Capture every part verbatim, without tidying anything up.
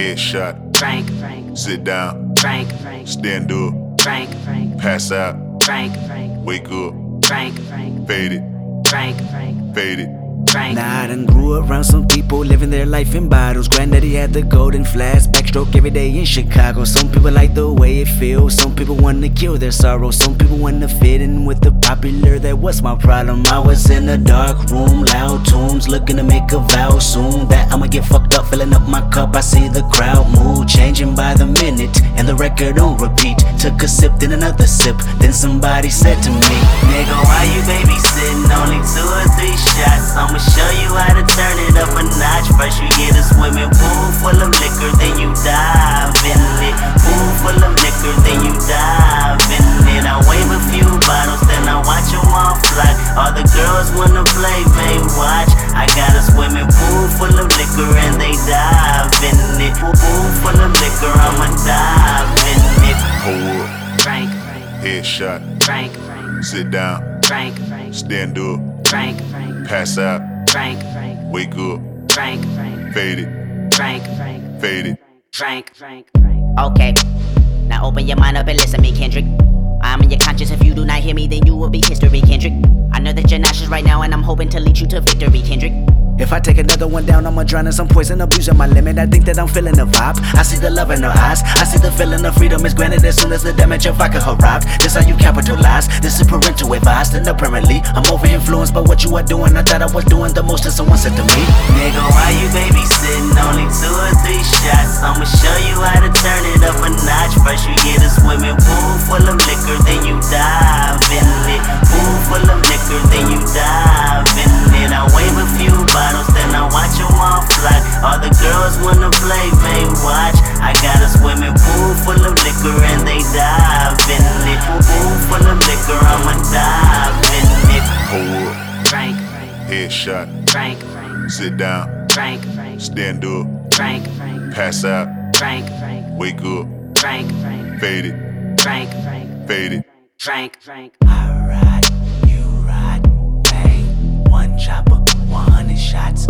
Headshot. Frank, Frank. Sit down. Frank, Frank. Stand up. Frank, Frank. Pass out. Frank, Frank. Wake up. Frank, Frank. Fade it. Frank, Frank. Fade it. Frank. Nah, I done grew around some people living their life in bottles. Granddaddy had the golden flask, backstroke every day in Chicago. Some people like the way it feels, some people wanna kill their sorrow. Some people wanna fit in with the popular, that was my problem. I was in a dark room, loud tunes, looking to make a vow soon that I'ma get fucked up, filling up my cup. I see the crowd mood changing by the minute, and the record on repeat. Took a sip, then another sip, then somebody said to me, nigga, why you babysitting? Only two or three shots, I'ma show you how to turn it up a notch. First you get a swimming pool full of liquor, then you dive in it. Pool full of liquor, then you dive in it. I wave a few bottles, then I watch them all fly. All the girls wanna play, they watch. I got a swimming pool full of liquor and they dive in it. Pool full of liquor, I'ma dive in it. Hold up. Frank, Frank. Headshot. Frank, Frank. Sit down. Frank, Frank. Stand up. Frank, Frank. Pass out. Frank, Frank. Wake up. Frank, Frank. Fade it. Frank, Frank. Fade it. Frank, Frank, Frank. Okay, now open your mind up and listen me, Kendrick. I'm in your conscience, if you do not hear me, then you will be history, Kendrick. I know that you're nauseous right now, and I'm hoping to lead you to victory, Kendrick. If I take another one down, I'ma drown in some poison, abusing my limit. I think that I'm feeling the vibe. I see the love in her eyes. I see the feeling of freedom is granted as soon as the damage of vodka arrived. This how you capitalize. This is parental advice. And apparently, I'm over influenced by what you are doing. I thought I was doing the most, and someone said to me, nigga, why you babysitting? Only two or three shots. I'ma show you how to turn it up a notch. First you get a swimming pool full of liquor, then you dive in it. Pool full of liquor, then you dive in it. I wave a few bottles, then I watch them all fly. All the girls wanna play, they watch. I got a swimming pool full of liquor and they dive in it. Pool full of liquor, I'ma dive in it. Hold up. Frank, Frank. Headshot. Frank, Frank. Sit down. Frank, Frank. Stand up. Frank, Frank. Pass out. Frank, Frank. Wake up. Frank, Frank. Fade it. Frank, Frank. Fade it. Frank, Frank. I ride, you ride, bang. One chopper, one hundred shots,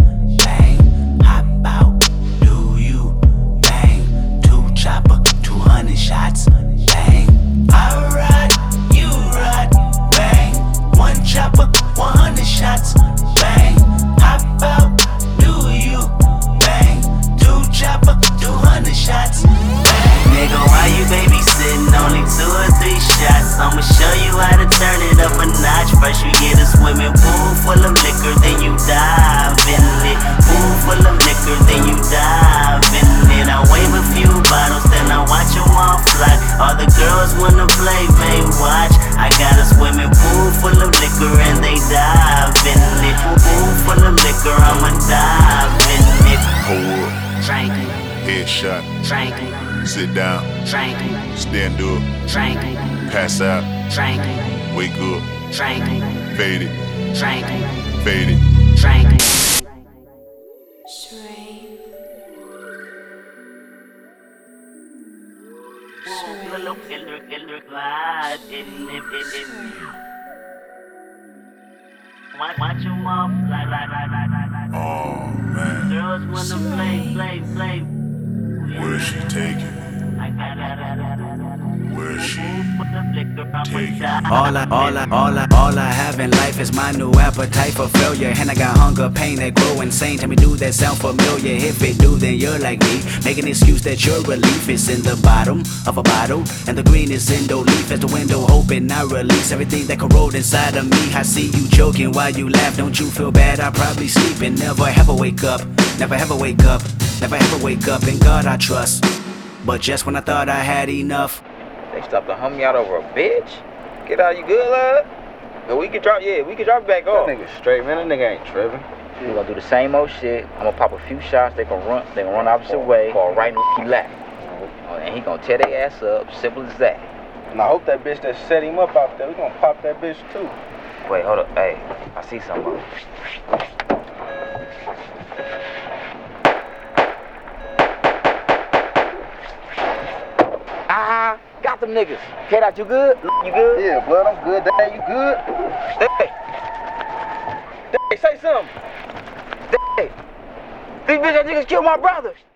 bang. Hop out, do you, bang. Two chopper, two hundred shots, bang. I ride, you ride, bang. One chopper, one hundred shots, bang. Hop out, do you, bang. Two chopper, two hundred shots, bang. Nigga, why you babysitting? Only two or three shots. I'ma show you how to turn it up a notch. First you get a swimming pool full of liquor, then you dive in it. Pool full of liquor, then you dive in it. I wave a few bottles, then I watch them all fly. All the girls wanna play, they watch. I got a swimming pool full of liquor and they dive in it. Pool full of liquor, I'ma dive in it. Hold up. Frank, Headshot. Frank. Sit down. Frank, Stand up. Frank. Pass out. Frank, Wake up. Frank. Fade it. Frank, Fade it. Frank. Watch them all fly, fly, fly, fly, fly, fly. Oh man. Girls wanna play, play, play. Where's she taking? I got it. Where's she Take taking? All I, all I, all I, all I have in life is my new appetite for failure. And I got hunger, pain that grow insane. Tell me, do that sound familiar? If it do, then you're like me. Make an excuse that your relief is in the bottom of a bottle, and the green is in the leaf. As the window open, I release everything that corrode inside of me. I see you joking while you laugh. Don't you feel bad? I probably sleep and never ever wake up. Never ever wake up. Never ever wake up. In God I trust. But just when I thought I had enough, they stopped to hum me out over a bitch. Get out, you good, lad? Yeah, we can drop, yeah, we can drop it back off. That nigga straight, man. That nigga ain't tripping. We gonna do the same old shit. I'm gonna pop a few shots. They gonna run. They gonna run opposite way. Fall right in the lap. And he gonna tear their ass up. Simple as that. And I hope that bitch that set him up out there, we gonna pop that bitch too. Wait, hold up. Hey, I see something. Ah, got them niggas. K-Dot, you good? You good? Yeah, blood, I'm good. Dad, you good? Hey, hey, say something. Hey, these bitch ass niggas killed my brother.